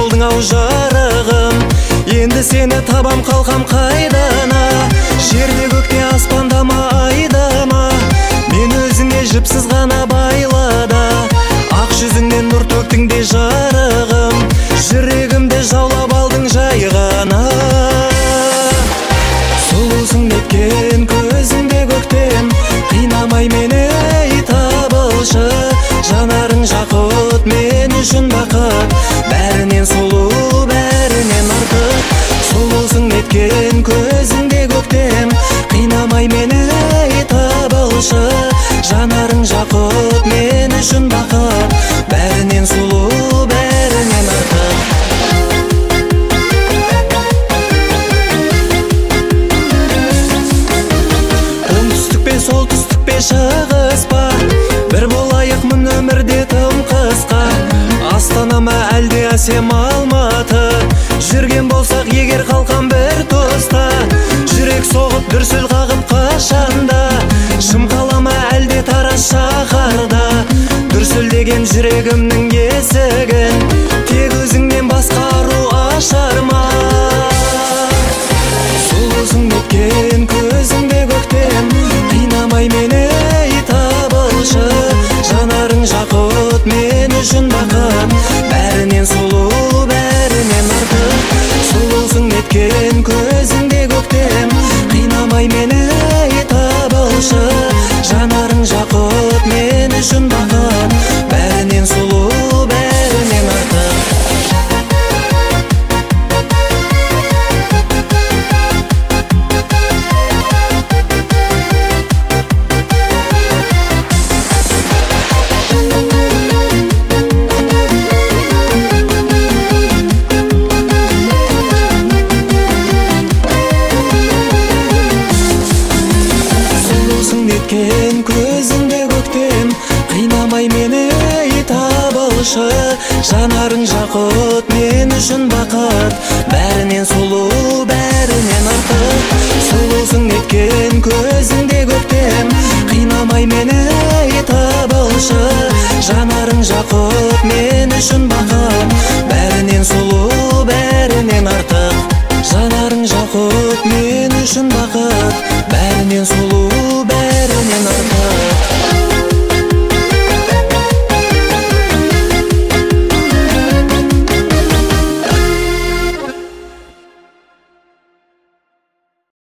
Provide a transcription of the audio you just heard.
болдың ау жарығым, енді сені табам қалқам қайдана. Жерде көкте аспанда ма айда ма, мен өзіңе жіпсіз ғана байлада. Ақ жүзіңнен нұр төктің де жарығым, жүрегімді жаулап алдың жай ғана. Сұлусың неткен көзіңде көктем, қинамай мені табылшы. Жанарың жақұт мен үшін бақыт, бәрінен сұлу бәрінен артық. Сұлусың неткен көзіңде көктем, қинамай мені табылшы. Жанарың жақұт мен үшін бақыт, бәрінен сұлу бәрінен артық. Оңтүстік пе солтүстік пе шығыс па, бір болайық мұн өмірде тым қысқа. Астана ма әлде әсем Алматы, жүрген болсақ егер қалқан бір тоста. Жүрек соғып дүрсіл қағып қашанда, шым қала ма әлде Тараз шаһарда. Дүрсілдеген жүрегімнің есігін тек өзіңнен басқа ару ашар ма? Сұлусың неткен көзіңде көктем, қинамай мені табылшы. Жанарың жақұт мен үшін бақыт, бәрінен сұлу бәрінен артық. Сұлусың неткен көзіңде көктем, қинамай мені табылшы. Жанарың жақұт мен үшін бақыт, бәрінен сұлу бәрінен артық. Неткен көзіңде көктем, қинамай мені табылшы. Жанарың жақұт мен үшін бақыт, бәрінен сұлу бәрінен артық. Сұлусың неткен көзіңде көктем, қинамай мені табылшы. Жанарың жақұт мен үшін бақыт, бәрінен сұлу бәрінен артық. Жанарың жақұт мен үшін бақыт, бәрінен сұлу бәрінен артық.